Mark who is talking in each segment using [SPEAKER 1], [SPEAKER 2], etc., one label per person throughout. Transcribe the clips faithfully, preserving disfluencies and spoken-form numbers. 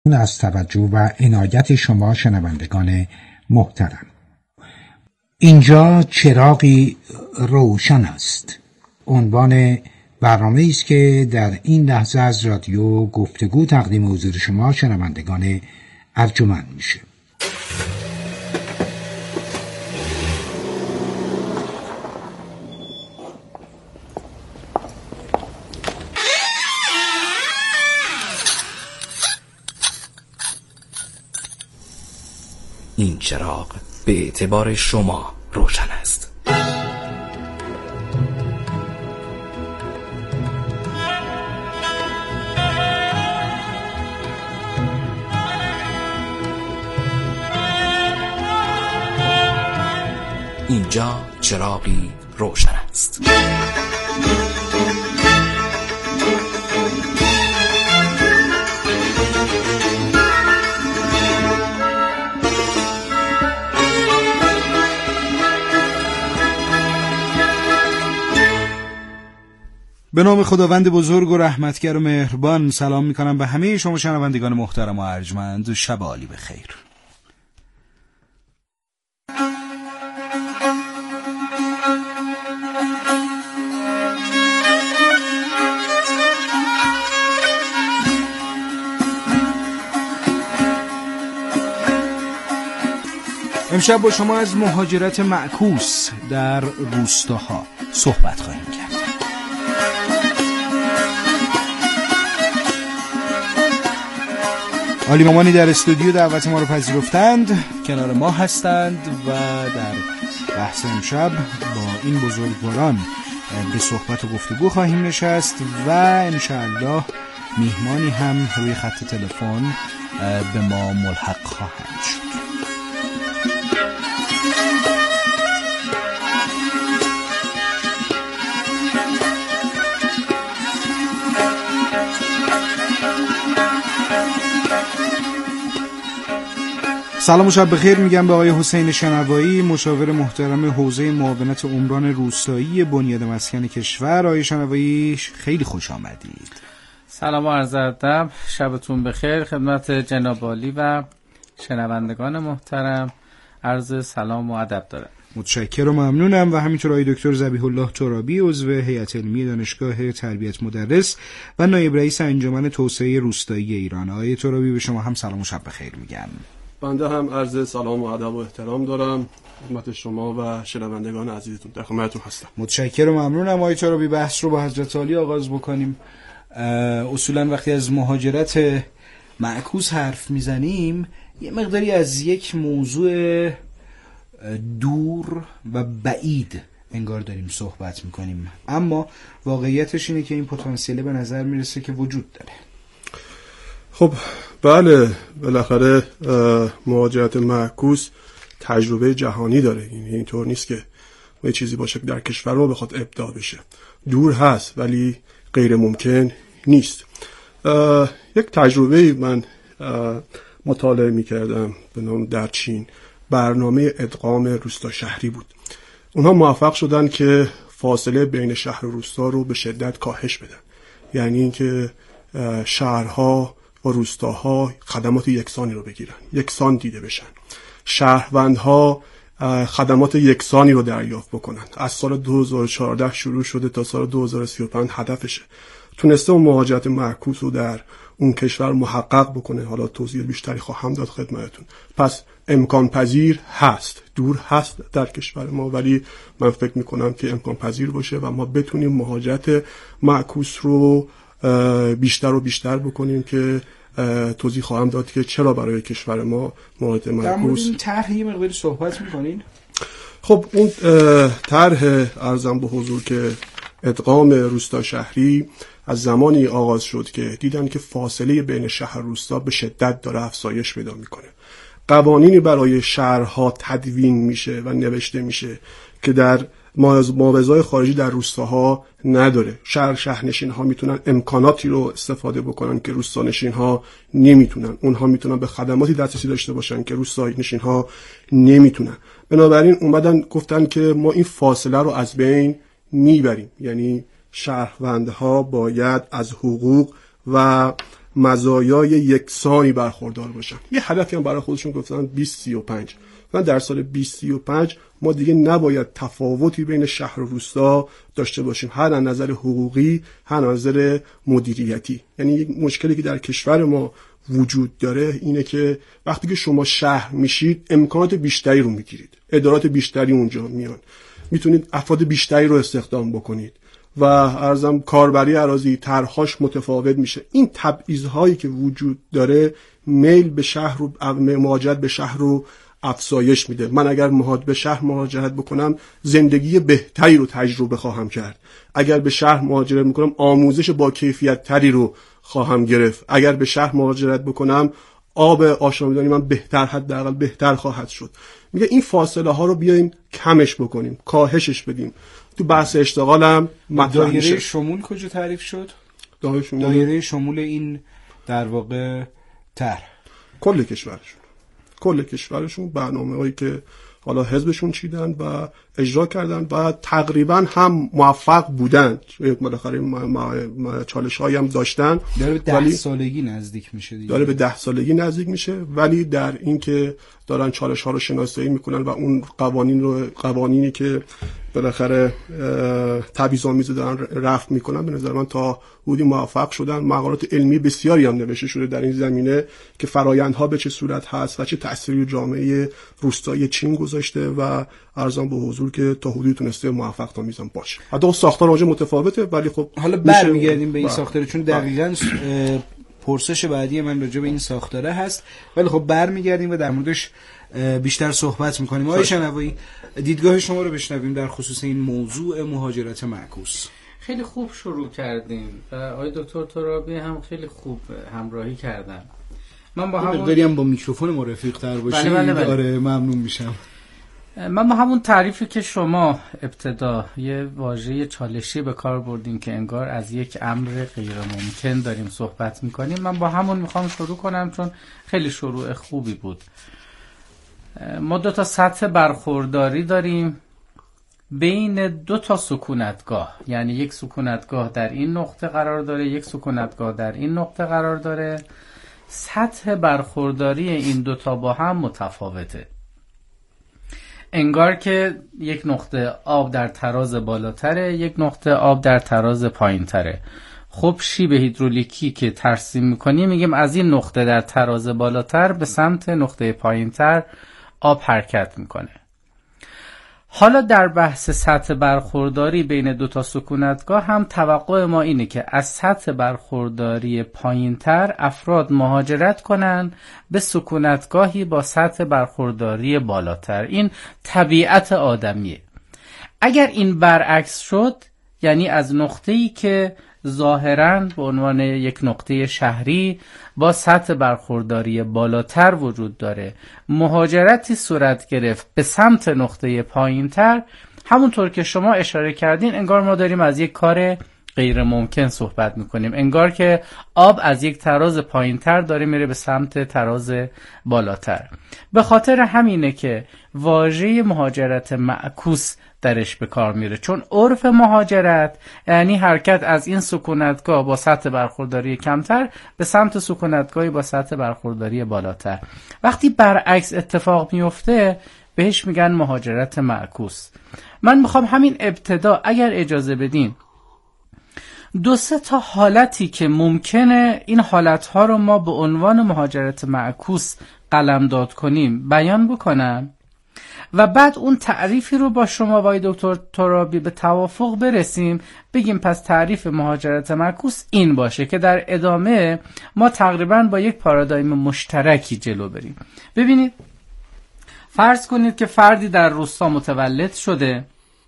[SPEAKER 1] از توجه و عنایت شما شنوندگان محترم. اینجا چراغی روشن است. عنوان برنامه است که در این لحظه از رادیو گفتگو تقدیم حضور شما شنوندگان ارجمند میشه.
[SPEAKER 2] این چراغ به اعتبار شما روشن است. اینجا چراغی روشن است.
[SPEAKER 3] به نام خداوند بزرگ و رحمتگر و مهربان سلام میکنم به همه شما شنوندگان محترم و ارجمند. شب عالی بخیر. امشب با شما از مهاجرت معکوس در روستاها صحبت خواهیم کرد. عالی مامانی در استودیو دعوت ما رو پذیرفتند، کنار ما هستند و در بحث امشب با این بزرگواران به صحبت و گفتگو خواهیم نشست و انشاءالله میهمانی هم روی خط تلفن به ما ملحق خواهند شد. سلام و شب بخیر میگم به آقای حسین شنوایی، مشاور محترم حوزه معاونت عمران روستایی بنیاد مسکن کشور. آقای شنوایی خیلی خوش آمدید.
[SPEAKER 4] سلام و عرض ادب، شبتون بخیر خدمت جناب عالی و شنوندگان محترم. عرض سلام و ادب دارم.
[SPEAKER 3] متشکرم و ممنونم. و همینطور آقای دکتر ذبیح الله ترابی، عضو هیئت علمی دانشگاه تربیت مدرس و نایب رئیس انجمن توسعه روستایی ایران. آقای ترابی به شما هم سلام و شب بخیر میگم.
[SPEAKER 5] بنده هم عرض سلام و ادب و احترام دارم خدمت شما و شنوندگان عزیزتون، در خدمتتون هستم.
[SPEAKER 3] متشکرم و ممنونم. آقای ترابی بحث رو با حضرت عالی آغاز بکنیم. اصولا وقتی از مهاجرت معکوس حرف میزنیم یه مقداری از یک موضوع دور و بعید انگار داریم صحبت میکنیم، اما واقعیتش اینه که این پتانسیل به نظر میرسه که وجود داره.
[SPEAKER 5] خب بله، بالاخره مهاجرت معکوس تجربه جهانی داره. یعنی اینطور نیست که یه چیزی باشه که در کشور ما بخواد ابداع بشه. دور هست ولی غیر ممکن نیست. یک تجربه من مطالعه میکردم به نام در چین، برنامه ادغام روستا شهری بود. اونها موفق شدن که فاصله بین شهر و روستا رو به شدت کاهش بدن. یعنی اینکه شهرها و روستاها خدمات یکسانی رو بگیرن، یکسان دیده بشن، شهروندها خدمات یکسانی رو دریافت بکنن. از سال دو هزار و چهارده شروع شده تا سال دو هزار و سی و پنج هدفشه. تونسته اون مهاجرت معکوس رو در اون کشور محقق بکنه. حالا توضیح بیشتری خواهم داد خدمتتون. پس امکان پذیر هست، دور هست در کشور ما، ولی من فکر میکنم که امکان پذیر باشه و ما بتونیم مهاجرت معکوس رو بیشتر و بیشتر بکنیم که توضیح خواهم داد که چرا برای کشور ما مهاجرت معکوس.
[SPEAKER 3] در مورد این طرح یه مقداری صحبت میکنین؟
[SPEAKER 5] خب اون طرح ارزم به حضور که ادغام روستا شهری از زمانی آغاز شد که دیدن که فاصله بین شهر و روستا به شدت داره افزایش پیدا میکنه. قوانینی برای شهرها تدوین میشه و نوشته میشه که در معاوضه‌های خارجی در روستاها نداره. شهر شهرنشین ها میتونن امکاناتی رو استفاده بکنن که روستانشین ها نمیتونن. اونها میتونن به خدماتی دسترسی داشته باشن که روستانشین ها نمیتونن. بنابراین اومدن گفتن که ما این فاصله رو از بین میبریم. یعنی شهروندها باید از حقوق و مزایای یکسانی برخوردار باشن. یه هدفی هم برای خودشون گفتن بیست سی و پنج. و در سال بیست سی و پنج ما دیگه نباید تفاوتی بین شهر و روستا داشته باشیم، هر از نظر حقوقی، هر از نظر مدیریتی. یعنی یک مشکلی که در کشور ما وجود داره اینه که وقتی که شما شهر میشید امکانات بیشتری رو میگیرید، ادارات بیشتری اونجا میان، میتونید افراد بیشتری رو استخدام بکنید و ارزم کاربری اراضی طرح‌هاش متفاوت میشه. این تبعیض‌هایی که وجود داره میل به شهر رو، مهاجرت به شهر رو افزایش میده. من اگر مهاجرت به شهر مهاجرت بکنم زندگی بهتری رو تجربه خواهم کرد. اگر به شهر مهاجرت میکنم آموزش با کیفیت تری رو خواهم گرفت. اگر به شهر مهاجرت بکنم آب آشامیدنی من بهتر، حداقل بهتر خواهد شد. میگه این فاصله ها رو بیایم کمش بکنیم، کاهشش بدیم. تو بحث اشتغال هم
[SPEAKER 3] دایره میشه. شمول کجا تعریف شد؟
[SPEAKER 5] دایره شمول
[SPEAKER 3] دایره شمول این در واقع طرح
[SPEAKER 5] کل کشورشون، کل کشورشون برنامه‌هایی که حالا حزبشون چیدن و اجرا کردن و تقریبا هم موفق بودن. بالاخره چالش‌هایی هم داشتن.
[SPEAKER 3] داره به ده سالگی نزدیک میشه دیگه.
[SPEAKER 5] داره به ده سالگی نزدیک میشه، ولی در این که دارن چالش‌ها رو شناسایی میکنن و اون قوانین رو قوانینی که بالاخره تبعیض‌آمیز دارن رفع میکنن، به نظر من تا حدودی موفق شدن. مقالات علمی بسیاری هم نوشته شده در این زمینه که فرآیندها به چه صورت هست و چه تأثیری جامعه روستایی چین گذاشته و ارزان به حضور که تا حدودی تونسته موفق آمیزم باشه. حتی ساختار واژه متفاوته، ولی خب
[SPEAKER 3] حالا برمیگردیم به این ساختار، چون دقیقاً پرسش بعدی من راجع به این ساختاره هست، ولی خب برمیگردیم و در موردش بیشتر صحبت میکنیم. آقای شنوایی، دیدگاه شما رو بشنویم در خصوص این موضوع مهاجرت معکوس.
[SPEAKER 4] خیلی خوب شروع کردیم و آقای دکتر ترابی هم خیلی خوب همراهی کردن. من با همون
[SPEAKER 3] داریم با میکروفون ما رفیق‌تر باشیم.
[SPEAKER 4] بله بله بله.
[SPEAKER 3] آره ممنون میشم.
[SPEAKER 4] من با همون تعریفی که شما ابتدا یه واژه چالشی به کار بردین که انگار از یک امر غیر ممکن داریم صحبت میکنیم، من با همون میخوام شروع کنم چون خیلی شروع خوبی بود. ما دو تا سطح برخورداری داریم بین دو تا سکونتگاه، یعنی یک سکونتگاه در این نقطه قرار داره، یک سکونتگاه در این نقطه قرار داره. سطح برخورداری این دو تا با هم متفاوته. انگار که یک نقطه آب در تراز بالاتره، یک نقطه آب در تراز پایینتره. خب شیب هیدرولیکی که ترسیم میکنیم میگیم از این نقطه در تراز بالاتر به سمت نقطه پایینتر آب حرکت میکنه. حالا در بحث سطح برخورداری بین دو تا سکونتگاه هم توقع ما اینه که از سطح برخورداری پایینتر افراد مهاجرت کنن به سکونتگاهی با سطح برخورداری بالاتر. این طبیعت آدمیه. اگر این برعکس شد، یعنی از نقطه‌ای که ظاهراً به عنوان یک نقطه شهری با سطح برخورداری بالاتر وجود داره مهاجرتی صورت گرفت به سمت نقطه پایینتر، همونطور که شما اشاره کردین انگار ما داریم از یک کار غیر ممکن صحبت میکنیم. انگار که آب از یک تراز پایینتر داره میره به سمت تراز بالاتر. به خاطر همینه که واژه مهاجرت معکوس درش به کار میره، چون عرف مهاجرت یعنی حرکت از این سکونتگاه با سطح برخورداری کمتر به سمت سکونتگاهی با سطح برخورداری بالاتر. وقتی برعکس اتفاق میفته بهش میگن مهاجرت معکوس. من میخوام همین ابتدا اگر اجازه بدین دو سه تا حالتی که ممکنه این حالتها رو ما به عنوان مهاجرت معکوس قلمداد کنیم بیان بکنم و بعد اون تعریفی رو با شما وای دکتر ترابی به توافق برسیم، بگیم پس تعریف مهاجرت معکوس این باشه که در ادامه ما تقریبا با یک پارادایم مشترکی جلو بریم. ببینید، فرض کنید که فردی در روستا متولد شده،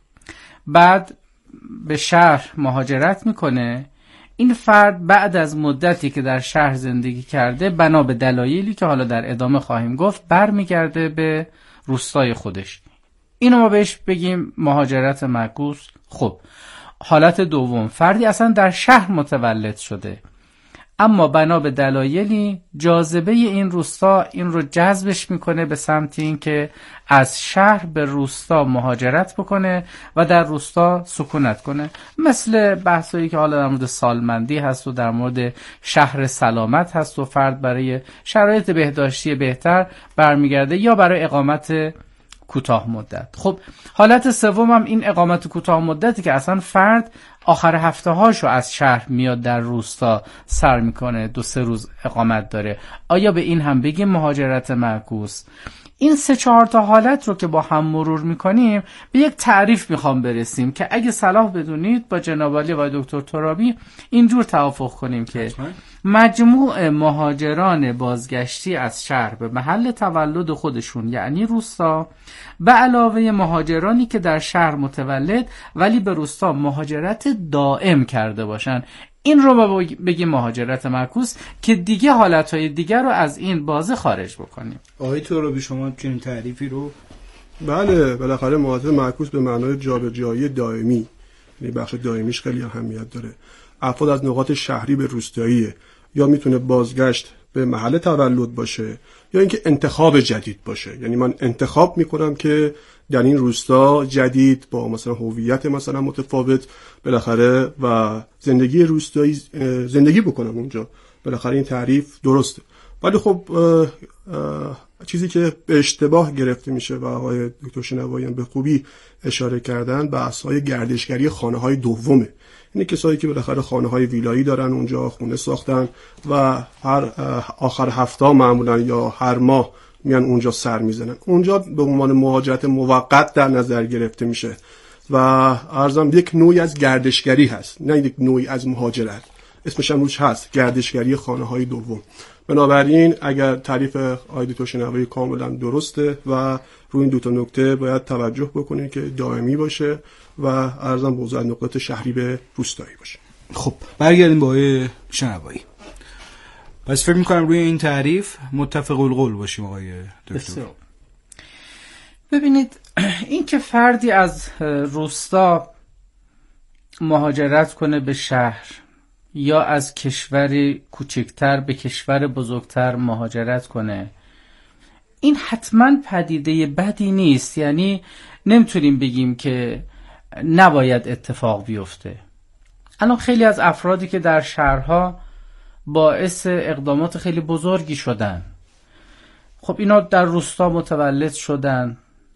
[SPEAKER 4] بعد به شهر مهاجرت میکنه. این فرد بعد از مدتی که در شهر زندگی کرده بنا به دلایلی که حالا در ادامه خواهیم گفت برمیگرده به روستای خودش. اینو ما بهش بگیم مهاجرت معکوس. خب حالت دوم، فردی اصلا در شهر متولد شده اما بنا به دلایلی جاذبه این روستا این رو جذبش میکنه به سمت این که از شهر به روستا مهاجرت بکنه و در روستا سکونت کنه. مثل بحثایی که حالا در مورد سالمندی هست و در مورد شهر سلامت هست و فرد برای شرایط بهداشتی بهتر برمیگرده یا برای اقامت کوتاه مدت. خب حالت سوم هم این اقامت کوتاه مدتی که اصلا فرد آخر هفته هاشو از شهر میاد در روستا سر میکنه، دو سه روز اقامت داره. آیا به این هم بگیم مهاجرت معکوس؟ این سه چهار تا حالت رو که با هم مرور میکنیم به یک تعریف میخوام برسیم که اگه صلاح بدونید با جناب عالی و دکتر ترابی اینجور توافق کنیم که مجموع مهاجران بازگشتی از شهر به محل تولد خودشون یعنی روستا به علاوه مهاجرانی که در شهر متولد ولی به روستا مهاجرت دائم کرده باشن، این رو ما بگیم مهاجرت معکوس که دیگه حالتهای دیگر رو از این بازه خارج بکنیم.
[SPEAKER 3] آقای ترابی شما چنین تعریفی رو؟
[SPEAKER 5] بله، بالاخره مهاجرت معکوس به معنای جابجایی دائمی، یعنی بخش دائمیش خیلی اهمیت داره. افراد از نقاط شهری به روستایی یا میتونه بازگشت به محل تولد باشه یا اینکه انتخاب جدید باشه، یعنی من انتخاب میکنم که در این روستا جدید با مثلا هویت مثلا متفاوت بالاخره و زندگی روستایی زندگی بکنم اونجا. بالاخره این تعریف درسته، ولی خب اه اه چیزی که به اشتباه گرفته میشه و آقای دکتر شنوایی هم به خوبی اشاره کردن بحث‌های گردشگری خانه‌های دومه. یعنی کسایی که بالاخره خانه‌های ویلایی دارن اونجا خونه ساختن و هر آخر هفته معمولا یا هر ماه میان اونجا سر میزنن، اونجا به عنوان مهاجرت موقت در نظر گرفته میشه و ارزم یک نوعی از گردشگری هست، نه یک نوعی از مهاجرت. اسمش هم روش هست، گردشگری خانه‌های دوم. بنابراین اگر تعریف آقای دکتر شنوایی کاملا درسته و روی این دو تا نکته باید توجه بکنید که دائمی باشه و ارزم به حضور نقاط شهری به روستایی باشه.
[SPEAKER 3] خب برگردیم با آقای شنوایی. پس فکر می‌کنم روی این تعریف متفق القول باشیم آقای دکتر.
[SPEAKER 4] ببینید این که فردی از روستا مهاجرت کنه به شهر یا از کشور کوچکتر به کشور بزرگتر مهاجرت کنه، این حتما پدیده بدی نیست. یعنی نمیتونیم بگیم که نباید اتفاق بیفته. الان خیلی از افرادی که در شهرها باعث اقدامات خیلی بزرگی شدن، خب اینا در روستا متولد شدن،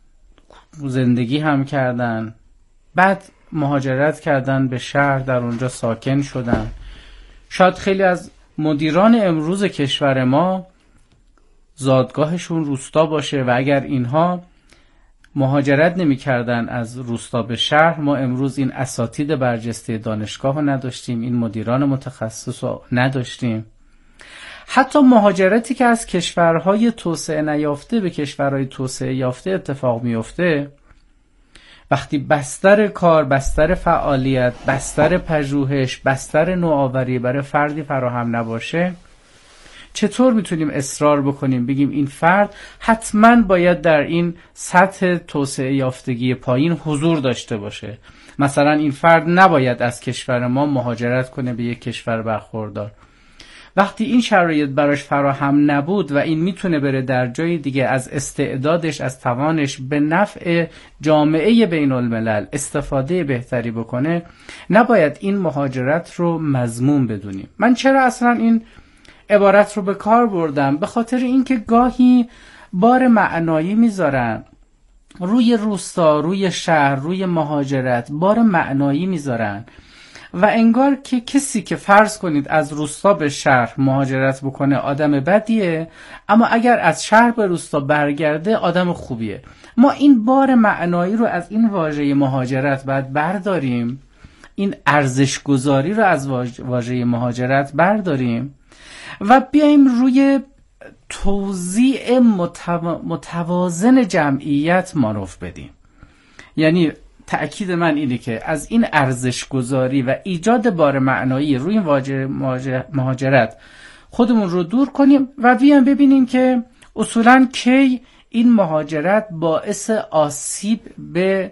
[SPEAKER 4] زندگی هم کردن، بعد مهاجرت کردن به شهر، در اونجا ساکن شدن. شاید خیلی از مدیران امروز کشور ما زادگاهشون روستا باشه و اگر اینها مهاجرت نمی کردن از روستا به شهر، ما امروز این اساتید برجسته دانشگاه رو نداشتیم، این مدیران متخصص رو نداشتیم. حتی مهاجرتی که از کشورهای توسعه نیافته به کشورهای توسعه یافته اتفاق میفته، وقتی بستر کار، بستر فعالیت، بستر پژوهش، بستر نوآوری برای فردی فراهم نباشه، چطور میتونیم اصرار بکنیم بگیم این فرد حتما باید در این سطح توسعه یافتگی پایین حضور داشته باشه؟ مثلا این فرد نباید از کشور ما مهاجرت کنه به یک کشور برخوردار. وقتی این شرایط براش فراهم نبود و این میتونه بره در جای دیگه از استعدادش، از توانش به نفع جامعه بین الملل استفاده بهتری بکنه، نباید این مهاجرت رو مذموم بدونیم. من چرا اصلا این عبارت رو به کار بردم؟ به خاطر اینکه گاهی بار معنایی میذارن روی روستا، روی شهر، روی مهاجرت، بار معنایی میذارن و انگار که کسی که فرض کنید از روستا به شهر مهاجرت بکنه آدم بدیه، اما اگر از شهر به روستا برگرده آدم خوبیه. ما این بار معنایی رو از این واژه مهاجرت باید برداریم، این ارزش گذاری رو از واژه مهاجرت برداریم و بیایم روی توزیع متو... متوازن جمعیت مانور بدیم. یعنی تأکید من اینه که از این ارزش گذاری و ایجاد بار معنایی روی واژه مهاجرت خودمون رو دور کنیم و بیایم ببینیم که اصولاً کی این مهاجرت باعث آسیب به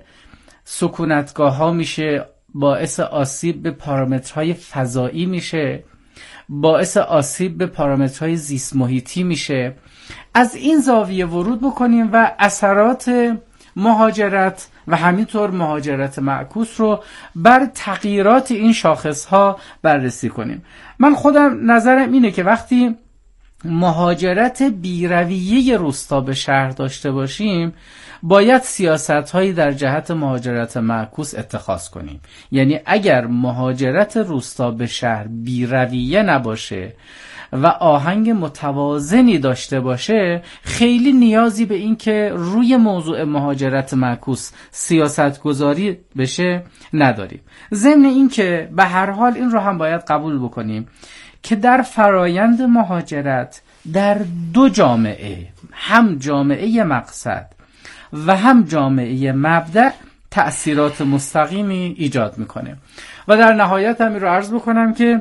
[SPEAKER 4] سکونتگاه ها میشه، باعث آسیب به پارامترهای فضایی میشه باعث آسیب به پارامترهای زیست محیطی میشه. از این زاویه ورود بکنیم و اثرات مهاجرت و همینطور مهاجرت معکوس رو بر تغییرات این شاخصها بررسی کنیم. من خودم نظرم اینه که وقتی مهاجرت بیرویه روستا به شهر داشته باشیم، باید سیاست‌هایی در جهت مهاجرت معکوس اتخاذ کنیم. یعنی اگر مهاجرت روستا به شهر بیرویه نباشه و آهنگ متوازنی داشته باشه، خیلی نیازی به این که روی موضوع مهاجرت معکوس سیاست گذاری بشه نداریم. ضمن این که به هر حال این رو هم باید قبول بکنیم که در فرایند مهاجرت در دو جامعه، هم جامعه مقصد و هم جامعه مبدأ، تأثیرات مستقیمی ایجاد میکنه. و در نهایت هم رو عرض بکنم که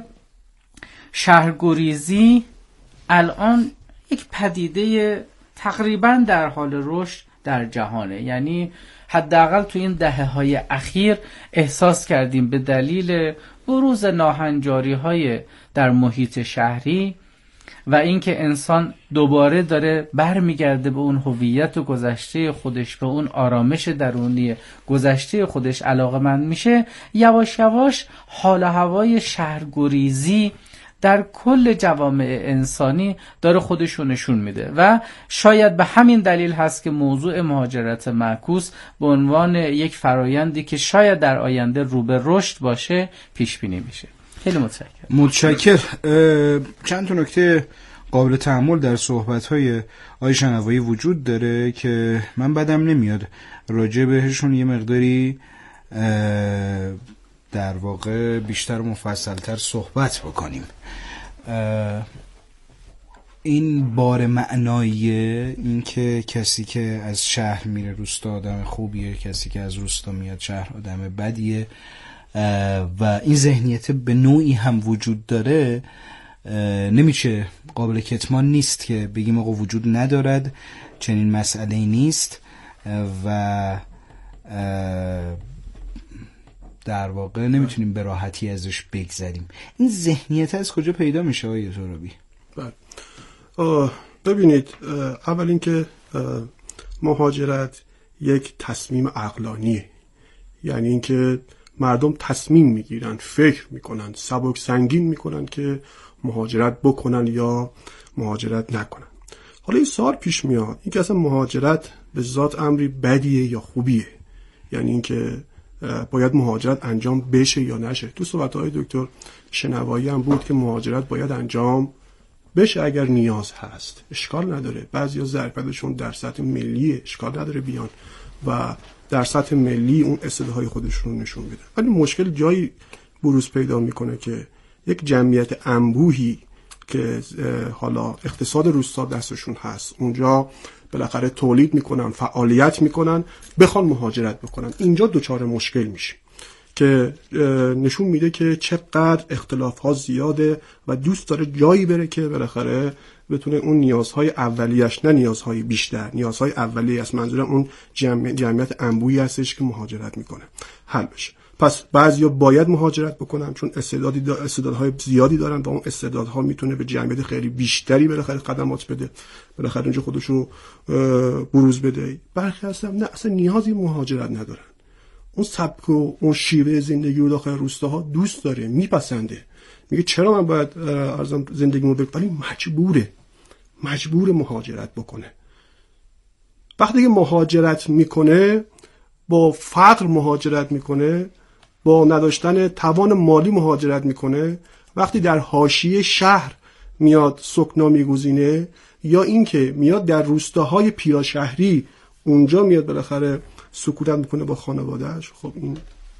[SPEAKER 4] شهرگریزی الان یک پدیده تقریبا در حال رشد در جهانه. یعنی حداقل تو این دهه‌های اخیر احساس کردیم به دلیل بروز ناهنجاری‌های در محیط شهری و اینکه انسان دوباره داره برمیگرده به اون هویت و گذشته خودش، به اون آرامش درونی گذشته خودش علاقه‌مند میشه، یواش یواش حال و هوای شهرگریزی در کل جوامع انسانی داره خودشو نشون میده و شاید به همین دلیل هست که موضوع مهاجرت معکوس به عنوان یک فرایندی که شاید در آینده رو به رشد باشه پیش بینی میشه. خیلی متشکرم.
[SPEAKER 3] متشکر. چند تا نکته قابل تأمل در صحبت‌های آقای شنوایی وجود داره که من بدم نمیاد راجع بهشون یه مقداری در واقع بیشتر و مفصلتر صحبت بکنیم. این بار معنایی این که کسی که از شهر میره روستا آدم خوبیه، کسی که از روستا میاد شهر آدم بدیه و این ذهنیت به نوعی هم وجود داره، نمیشه، قابل کتمان نیست که بگیم آقا وجود ندارد، چنین مسئله نیست و در واقع نمیتونیم به راحتی ازش بگذریم. این ذهنیت از کجا پیدا میشه آقای ترابی؟
[SPEAKER 5] ببینید، اول اینکه مهاجرت یک تصمیم عقلانیه، یعنی اینکه مردم تصمیم میگیرن، فکر میکنن، سبک سنگین میکنن که مهاجرت بکنن یا مهاجرت نکنن. حالا این سوال پیش میاد، اینکه اصلا مهاجرت به ذات امری بدیه یا خوبیه؟ یعنی اینکه باید مهاجرت انجام بشه یا نشه. تو صحبت‌های دکتر شنوایی هم بود که مهاجرت باید انجام بشه اگر نیاز هست، اشکال نداره. بعضیا ظرفیتشون در سطح ملی اشکال نداره بیان و در سطح ملی اون استعدادهای خودشون رو نشون بدن. ولی مشکل جایی بروز پیدا میکنه که یک جمعیت انبوهی که حالا اقتصاد روستا دستشون هست، اونجا بالاخره تولید میکنن، فعالیت میکنن، بخوان مهاجرت بکنن، اینجا دوچار مشکل میشه که نشون میده که چقدر اختلاف ها زیاده و دوست داره جایی بره که بالاخره بتونه اون نیازهای اولیش، نه نیازهای بیشتر، نیازهای اولیه است، منظورم اون جمع، جمعیت انبوهی هستش که مهاجرت میکنه، حل بشه. پس بعضیا باید مهاجرت بکنن چون استعدادی دا استعدادهای زیادی دارن و اون استعدادها میتونه به جمعیت خیلی بیشتری بالاخره خدمات بده، بالاخره اونجا خودشو بروز بده. برخی هستن نه، اصلا نیازی مهاجرت ندارن، اون سبک و اون شیوه زندگی رو داخل روستاها دوست داره، میپسنده، میگه چرا من باید ارزم زندگیمو بکنم، ولی مجبوره مجبور مهاجرت بکنه. وقتی که مهاجرت میکنه، با فقر مهاجرت میکنه، با نداشتن توان مالی مهاجرت میکنه، وقتی در حاشیه شهر میاد سکنا میگزینه یا اینکه میاد در روستاهای پیراشهری اونجا میاد بالاخره سکونت میکنه با خانواده‌اش، خب این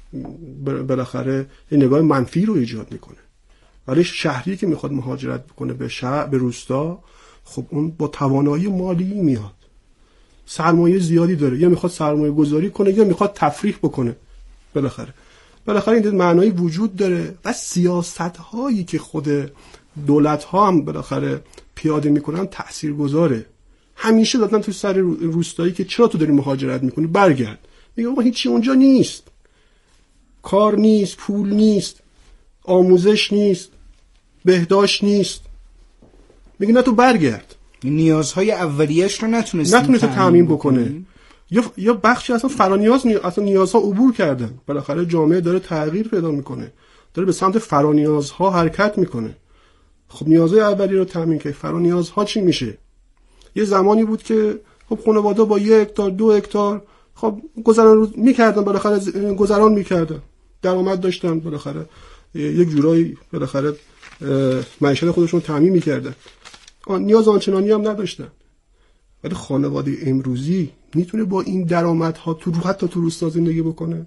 [SPEAKER 5] بالاخره یه نگاه منفی رو ایجاد میکنه. ولی شهری که میخواد مهاجرت بکنه به شهر، به روستا، خب اون با توانایی مالی میاد، سرمایه زیادی داره، یا میخواد سرمایه گذاری کنه یا میخواد تفریح بکنه. بالاخره بالاخره این معنایی وجود داره و سیاست هایی که خود دولت ها هم بالاخره پیاده میکنن تاثیرگذاره. همیشه دادن تو سر روستایی که چرا تو داری مهاجرت میکنی، برگرد. میگه آقا هیچی اونجا نیست، کار نیست، پول نیست، آموزش نیست، بهداشت نیست، میگه نه تو برگرد.
[SPEAKER 3] نیازهای اولیه‌اش رو نتونست
[SPEAKER 5] نتونست تامین بکنه. یا یا بخشی اصلا فرانیاز نی... اصلا نیازها عبور کردن. بالاخره جامعه داره تغییر پیدا میکنه، داره به سمت فرانیازها حرکت میکنه. خب نیازهای اولیه رو تامین که فرانیازها چی میشه؟ یه زمانی بود که خب خانواده با یک هکتار دو هکتار خب گذران رو میکردن، بالاخره گذران میکردن، درآمد داشتن، بالاخره یک جورایی بالاخره معیشت خودشون تامین میکردن، نیاز آنچنانی هم نداشتن. ولی خانواده امروزی میتونه با این درآمدها تو حتی تو روستا زندگی بکنه؟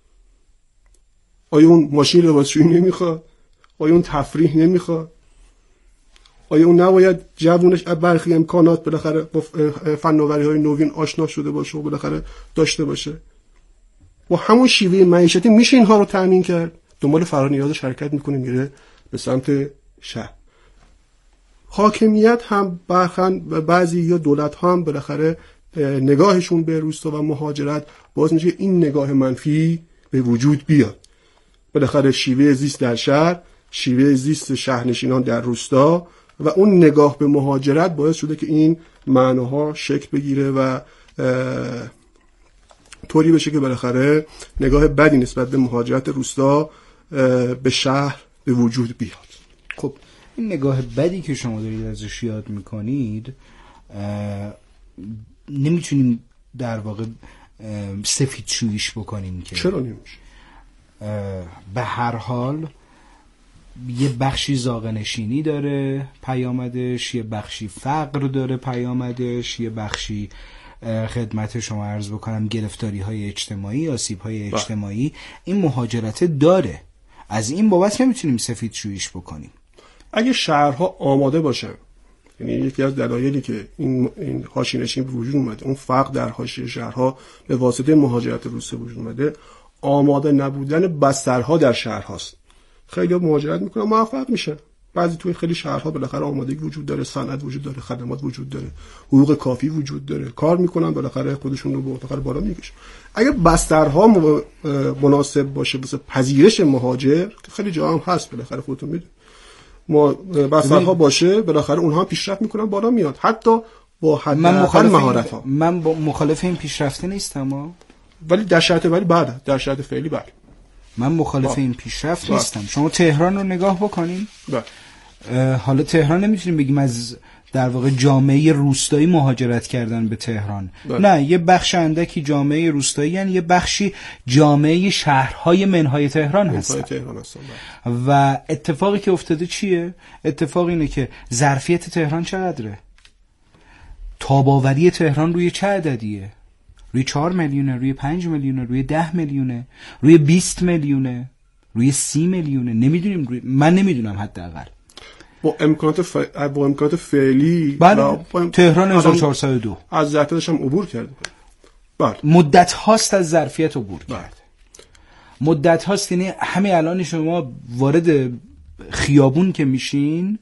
[SPEAKER 5] آیا اون ماشین لباسشویی نمیخواد؟ آیا اون تفریح نمیخواد؟ آیا اون نباید جوونش برخی امکانات بالاخره با فناوری‌های نوین آشنا شده باشه و بالاخره داشته باشه؟ با همون شیوه معیشتی میشه اینها رو تامین کرد. دنبال فرانیازش حرکت میکنه، میره به سمت شهر. حاکمیت هم برخن بعضی یا دولت هم بالاخره نگاهشون به روستا و مهاجرت باز میشه این نگاه منفی به وجود بیاد. بالاخره شیوه زیست در شهر، شیوه زیست شهرنشینان در روستا و اون نگاه به مهاجرت باعث شده که این معناها شکل بگیره و طوری بشه که بالاخره نگاه بدی نسبت به مهاجرت روستا به شهر به وجود بیاد.
[SPEAKER 3] خب این نگاه بدی که شما دارید ازش یاد میکنید نمیتونیم در واقع سفید شویش بکنیم که
[SPEAKER 5] چرا نمیشه؟
[SPEAKER 3] به هر حال یه بخشی زاغه‌نشینی داره پیامدش، یه بخشی فقر داره پیامدش، یه بخشی خدمت شما عرض بکنم گرفتاری های اجتماعی، آسیب های اجتماعی این مهاجرت داره. از این بابت نمیتونیم سفید شویش بکنیم.
[SPEAKER 5] اگه شهرها آماده باشن، یعنی یکی از دلایلی که این این حاشیه‌نشینی به وجود اومده، اون فقر در حاشیه شهرها به واسطه مهاجرت روسیه وجود اومده، آماده نبودن بسترها در شهرهاست. خیلی مهاجرت میکنن، موفق میشن. بعضی توی خیلی شهرها بالاخره آمادگی وجود داره، صنعت وجود داره، خدمات وجود داره، حقوق کافی وجود داره، کار میکنن، بالاخره خودشون رو بالاخره بالا میکشن. اگه بسترها مناسب باشه واسه پذیرش مهاجر، خیلی جا هم هست بالاخره خودتون میدونید، ما بسترها باشه بالاخره اونها هم پیشرفت میکنن، بالا میاد، حتی با حد مهارت‌ها.
[SPEAKER 3] من با مخالف این پیشرفته نیستم،
[SPEAKER 5] ولی در شرط ولی بعد در شرط فعلی بله
[SPEAKER 3] من مخالف با. این پیشرفت با. نیستم. شما تهران رو نگاه بکنین.
[SPEAKER 5] بله.
[SPEAKER 3] حالا تهران نمیتونیم بگیم از در واقع جامعه روستایی مهاجرت کردن به تهران. بله. نه، یه بخش اندکی جامعه روستایی، یعنی یه بخشی جامعه شهرهای منهای تهران هستن.
[SPEAKER 5] تهران هستن. بله.
[SPEAKER 3] و اتفاقی که افتاده چیه؟ اتفاق اینه که ظرفیت تهران چقدره؟ تاباوری تهران روی چه عددیه؟ روی چهار میلیونه، روی پنج میلیونه، روی ده میلیونه، روی بیست میلیونه، روی سی میلیونه؟ نمیدونیم. روی... من نمیدونم حداقل.
[SPEAKER 5] با امکانات ف... با امکانات فعلی
[SPEAKER 3] بله. با... تهران هزار و چهارصد و دو
[SPEAKER 5] از ظرفیتش هم عبور کرده. بله.
[SPEAKER 3] مدت هاست از ظرفیت عبور کرده. مدت هاست، یعنی همین الان شما وارد خیابون که میشین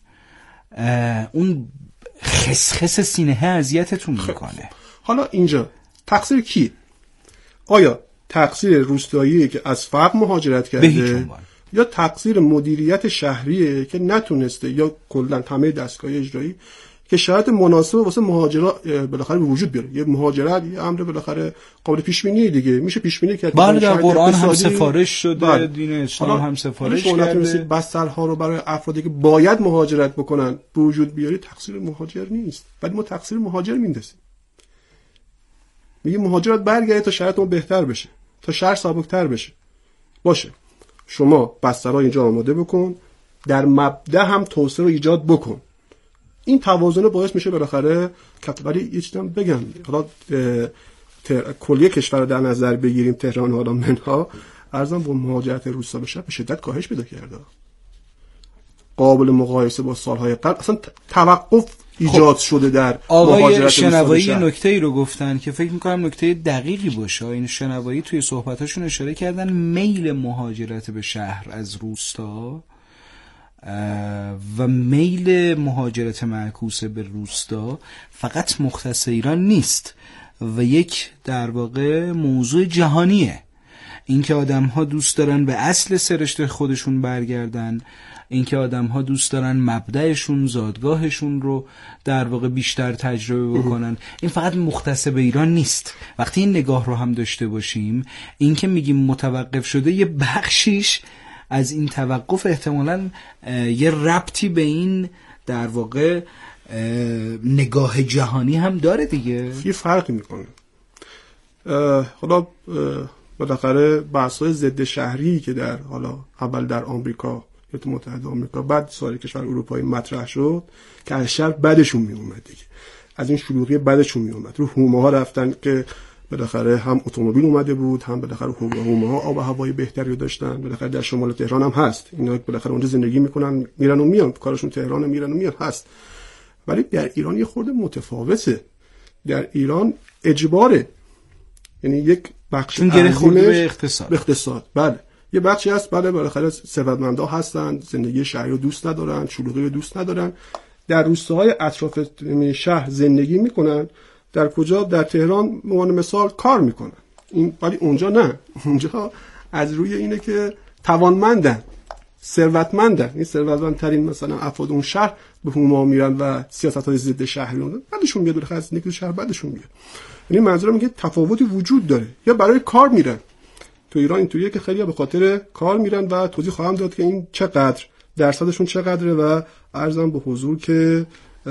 [SPEAKER 3] اون خسخس سینه اذیتتون میکنه.
[SPEAKER 5] حالا اینجا تقصیر کی؟ آیا تقصیر روستاییه که از فقر مهاجرت کرده یا تقصیر مدیریت شهریه که نتونسته یا کلا همه دستگاه اجرایی که شرایط مناسب واسه مهاجرت بالاخره به وجود بیاره؟ یه مهاجرت یه امر بالاخره قابل پیش بینی دیگه، میشه پیش بینی کرد.
[SPEAKER 3] بله، در قرآن هم سفارش شده، بله. دین اسلام هم سفارش کرده.
[SPEAKER 5] نتونستید بسترها رو برای افرادی که باید مهاجرت بکنن به وجود بیاری، تقصیر مهاجر نیست، ولی ما تقصیر مهاجر میندازیم. میگه مهاجرت برگرده تا شرایط اون بهتر بشه، تا شهر سابق‌تر بشه. باشه، شما بسترها اینجا آماده بکن، در مبدأ هم توسعه رو ایجاد بکن. این توازن باعث میشه بالاخره که ولی یه چیزی بگم، حالا کلیه کشور رو در نظر بگیریم، تهران حالا منها ارزم با مهاجرت روستا به شب به شدت کاهش پیدا کرده، قابل مقایسه با سالهای قبل. اصلا توقف ایجاد خب. شده در
[SPEAKER 3] آقای شنوایی نکته‌ای رو گفتن که فکر می‌کنم نکته دقیقی باشه. این شنوایی توی صحبتاشون اشاره کردن میل مهاجرت به شهر از روستا و میل مهاجرت معکوس به روستا فقط مختص ایران نیست و یک در واقع موضوع جهانیه. اینکه آدم‌ها دوست دارن به اصل سرشت خودشون برگردن، اینکه آدم‌ها دوست دارن مبدأشون، زادگاهشون رو در واقع بیشتر تجربه بکنن. این فقط مختص به ایران نیست. وقتی این نگاه رو هم داشته باشیم، اینکه میگیم متوقف شده، یه بخشیش از این توقف احتمالاً یه ربطی به این در واقع نگاه جهانی هم داره دیگه.
[SPEAKER 5] یه فرقی میکنه. حالا بالاخره بحث‌های ضد شهری که در حالا اول در آمریکا، ایالات متحده آمریکا، بعد سایر کشور اروپایی مطرح شد که از شهر بدشون میومد دیگه، از این شلوغی بدشون میومد. رو هومه ها رفتن که بالاخره هم اتومبیل اومده بود، هم بالاخره هومه ها آب و هوای بهتری رو داشتن. بالاخره در شمال تهران هم هست، اینا بالاخره اونجا زندگی میکنن، میرن و میان، کارشون تهران، میرن و میان هست. ولی در ایران یه خورده متفاوته. در ایران اجباره، یعنی یک بخش
[SPEAKER 3] چون گره خورده به اقتصاد.
[SPEAKER 5] به اقتصاد بله، یه بخشی هست بله بالاخره ثروتمندا هستن، زندگی شهری رو دوست ندارن، شلوغی رو دوست ندارن، در روستاهای اطراف شهر زندگی میکنن. در کجا؟ در تهران به عنوان مثال کار میکنن. این ولی اونجا نه، اونجا از روی اینه که توانمندن، ثروتمندن، این ثروتمندترین مثلا افراد اون شهر به هوما میرن و سیاست‌های ضد شهری اون بعدشون میاد، بالاخره از زندگی شهر بعدشون میاد. یعنی منظورم میگه تفاوتی وجود داره. یا برای کار میرن، تو ایران اینطوریه که خیلی‌ها به خاطر کار میرن و توضیح خواهم داد که این چقدر درصدشون چقدره و عرضم به حضور که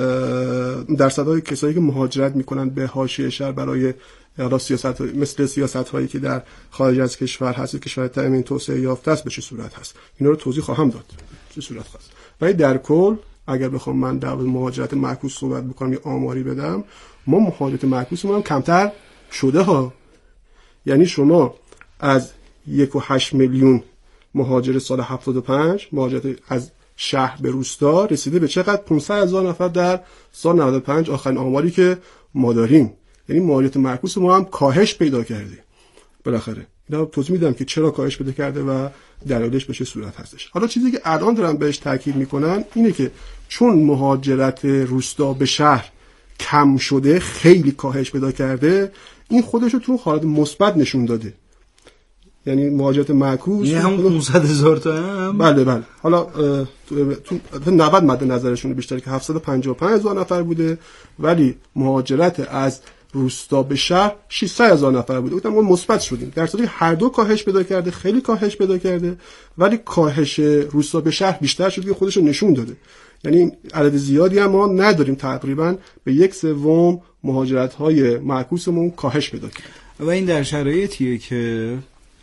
[SPEAKER 5] درصدهای کسایی که مهاجرت میکنن به حاشیه شهر برای حالا سیاست مثل سیاست‌هایی که در خارج از کشور هست، کشور تامین توسعه یافته است، به چه صورت هست، اینا رو توضیح خواهم داد چه صورت هست. ولی در کل اگر بخوام من در مهاجرت معکوس صحبت بکنم یا آماری بدم، ما مهاجرت معکوسمون هم کمتر شده ها. یعنی شما از یک و هشت میلیون مهاجر سال هفتاد و پنج مهاجرت از شهر به روستا رسیده به چقدر؟ پانصد هزار نفر در سال نود و پنج، آخرین آماری که ما داریم. یعنی مهاجرت معکوس ما هم کاهش پیدا کرده. بالاخره اینا توضیح میدم که چرا کاهش پیدا کرده و دلایلش به چه صورت هستش. حالا چیزی که الان دارن بهش تاکید میکنن اینه که چون مهاجرت روستا به شهر کم شده، خیلی کاهش پیدا کرده، این خودش رو تو حالت مثبت نشون داده. یعنی مهاجرت معکوس
[SPEAKER 3] یعنی همون پانصد هزار تا هم
[SPEAKER 5] بله بله حالا تو, تو نود مد نظرشون بیشتر که هفتصد و پنجاه و پنج هزار نفر بوده، ولی مهاجرت از روستا به شهر ششصد هزار نفر بوده. گفتم ما مثبت شدیم، در صورتی هر دو کاهش پیدا کرده، خیلی کاهش پیدا کرده، ولی کاهش روستا به شهر بیشتر شده که خودش رو نشون داده. یعنی عدد زیادی هم ما نداریم، تقریبا به یک سوم مهاجرت‌های معکوسمون کاهش پیدا کرده.
[SPEAKER 3] و این در شرایطیه که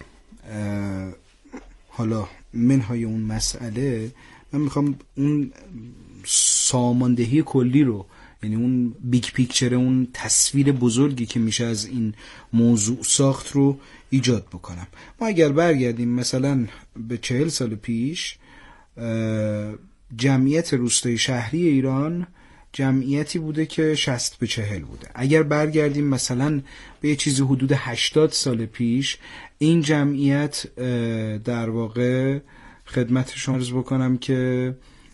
[SPEAKER 3] حالا منهای اون مسئله من میخوام اون ساماندهی کلی رو، یعنی اون بیگ پیکچر، اون تصویر بزرگی که میشه از این موضوع ساخت رو ایجاد بکنم. ما اگر برگردیم مثلا به چهل سال پیش، جمعیت روستای شهری ایران جمعیتی بوده که شصت به چهل بوده. اگر برگردیم مثلا به یه چیزی حدود هشتاد سال پیش، این جمعیت در واقع خدمت شما عرض بکنم که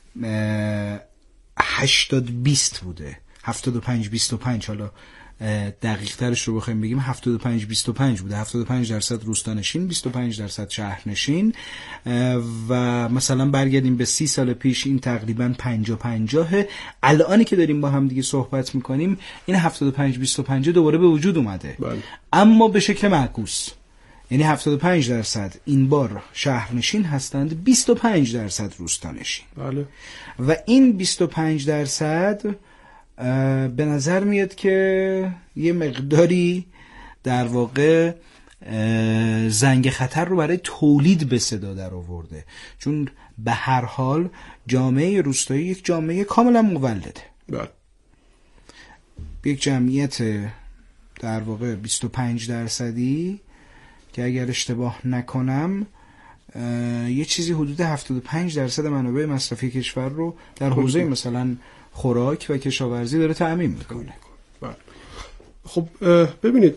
[SPEAKER 3] هشتاد بیست بوده، هفتاد و پنج بیست و پنج. حالا دقیق ترش رو بخوایم بگیم هفتاد و پنج بیست و پنج بوده، هفتاد و پنج درصد روستانشین، بیست و پنج درصد شهرنشین. و مثلا برگردیم به سی سال پیش، این تقریبا پنجاه پنجاه. الانی که داریم با هم دیگه صحبت میکنیم این هفتاد و پنج بیست و پنج دوباره به وجود اومده،
[SPEAKER 5] بله.
[SPEAKER 3] اما به شکل معکوس. یعنی هفتاد و پنج درصد این بار شهرنشین هستند، بیست و پنج درصد روستانشین.
[SPEAKER 5] بله.
[SPEAKER 3] و این بیست و پنج درصد به نظر میاد که یه مقداری در واقع زنگ خطر رو برای تولید به صدا در آورده، چون به هر حال جامعه روستایی یک جامعه کاملا مولده.
[SPEAKER 5] بله.
[SPEAKER 3] یک جمعیت در واقع بیست و پنج درصدی که اگر اشتباه نکنم یه چیزی حدود هفتاد و پنج درصد منابع مصرفی کشور رو در حوزه مثلا خوراک و کشاورزی داره تأمین میکنه.
[SPEAKER 5] خب ببینید،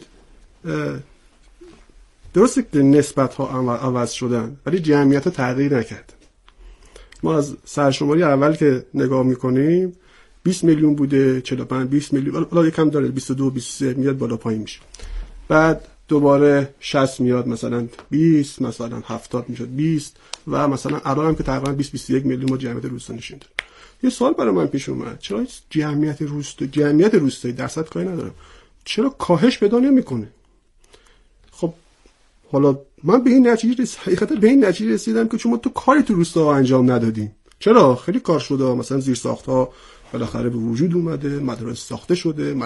[SPEAKER 5] درسته که نسبت ها عوض شدن ولی جمعیت ها تغییر نکرد. ما از سرشماری اول که نگاه میکنیم بیست میلیون بوده، چهل و پنج بیست میلیون، حالا یکم داره بیست و دو بیست و سه میاد بالا پایین میشه. بعد دوباره شصت میاد مثلا بیست، مثلا هفتاد میشد بیست و مثلا الان هم که تقریبا بیست بیست و یک میلیون ما جمعیت روستانشین داریم. یه سوال برای من پیش اومد، چرا جمعیت روستا جمعیت روستایی درصد کاری ندارم، چرا کاهش پیدا نمیکنه؟ خب حالا من به این نتیجه رسیدم، حقیقتا به این نتیجه رسیدم که چون ما تو کاری تو روستا انجام ندادیم. چرا؟ خیلی کار شده، مثلا زیر ساخت‌ها بالاخره به وجود اومده، مدارس ساخته شده،